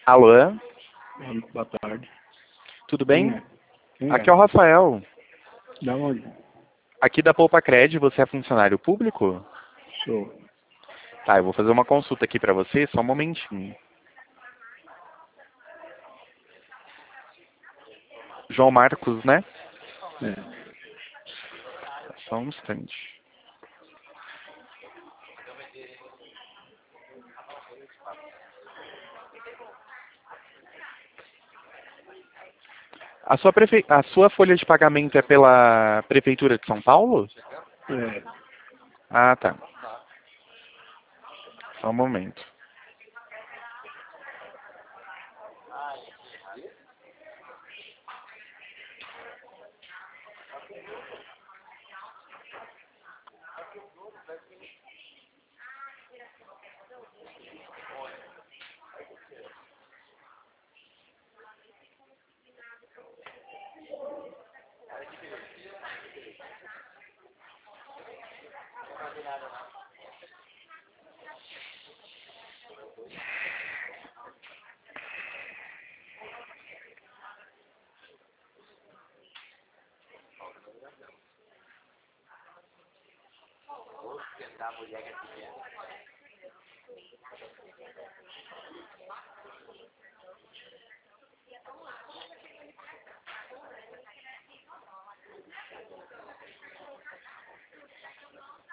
Alô? Boa tarde. Tudo bem? Quem Aqui é o Rafael. Da onde? Aqui da Poupacred, você é funcionário público? Sou. Tá, eu vou fazer uma consulta aqui pra você, só um momentinho. João Marcos, né? É. Só um instante. A sua folha de pagamento é pela Prefeitura de São Paulo? É. Ah, tá. Só um momento.